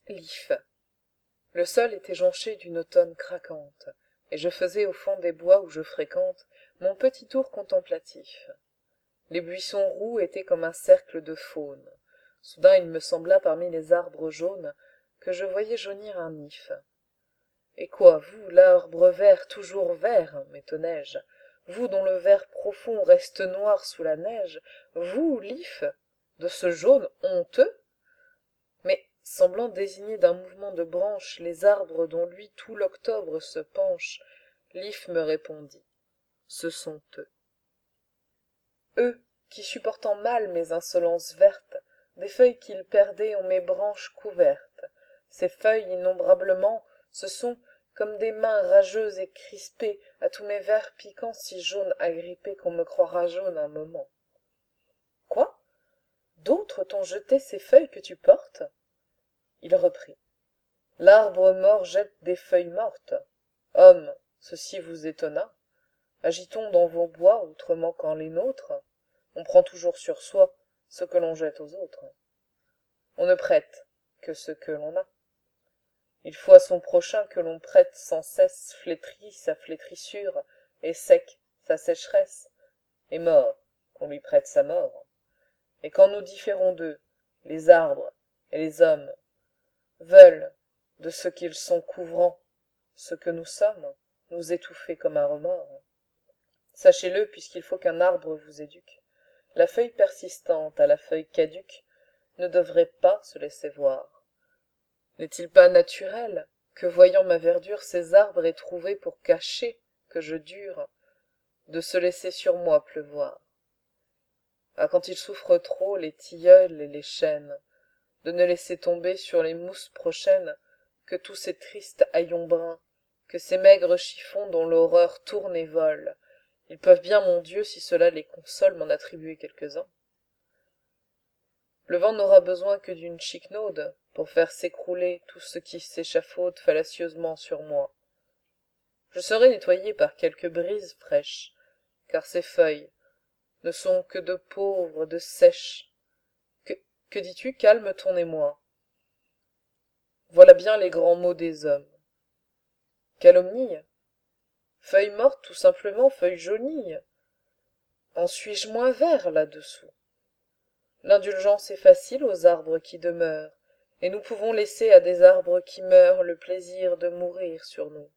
L'if. Le sol était jonché d'une automne craquante, et je faisais au fond des bois où je fréquente mon petit tour contemplatif. Les buissons roux étaient comme un cercle de faune. Soudain il me sembla parmi les arbres jaunes que je voyais jaunir un if. Et quoi, vous, l'arbre vert toujours vert, m'étonnai-je, vous dont le vert profond reste noir sous la neige, vous, l'if, de ce jaune honteux? Mais, semblant désigner d'un mouvement de branche les arbres dont lui tout l'octobre se penche, l'if me répondit: ce sont eux. Eux, qui supportant mal mes insolences vertes, des feuilles qu'ils perdaient ont mes branches couvertes. Ces feuilles, innombrablement, ce sont comme des mains rageuses et crispées à tous mes vers piquants si jaunes agrippés qu'on me croira jaune un moment. Quoi? D'autres t'ont jeté ces feuilles que tu portes? Il reprit: l'arbre mort jette des feuilles mortes. Homme, ceci vous étonna? Agitons dans vos bois autrement qu'en les nôtres. On prend toujours sur soi ce que l'on jette aux autres. On ne prête que ce que l'on a. Il faut à son prochain que l'on prête sans cesse flétri sa flétrissure, et sec sa sécheresse, et mort qu'on lui prête sa mort. Et quand nous différons d'eux, les arbres et les hommes veulent, de ce qu'ils sont couvrant ce que nous sommes, nous étouffer comme un remords. Sachez-le, puisqu'il faut qu'un arbre vous éduque. La feuille persistante à la feuille caduque ne devrait pas se laisser voir. N'est-il pas naturel que, voyant ma verdure, ces arbres aient trouvé pour cacher que je dure, de se laisser sur moi pleuvoir? Ah, quand ils souffrent trop, les tilleuls et les chênes, de ne laisser tomber sur les mousses prochaines que tous ces tristes haillons bruns, que ces maigres chiffons dont l'horreur tourne et vole. Ils peuvent bien, mon Dieu, si cela les console, m'en attribuer quelques-uns. Le vent n'aura besoin que d'une chiquenaude pour faire s'écrouler tout ce qui s'échafaude fallacieusement sur moi. Je serai nettoyé par quelque brise fraîche, car ces feuilles ne sont que de pauvres, de sèches. Que dis-tu? Calme ton émoi. Voilà bien les grands mots des hommes. Calomnie? Feuille morte, tout simplement, feuille jaunie. En suis-je moins vert là-dessous? L'indulgence est facile aux arbres qui demeurent, et nous pouvons laisser à des arbres qui meurent le plaisir de mourir sur nous.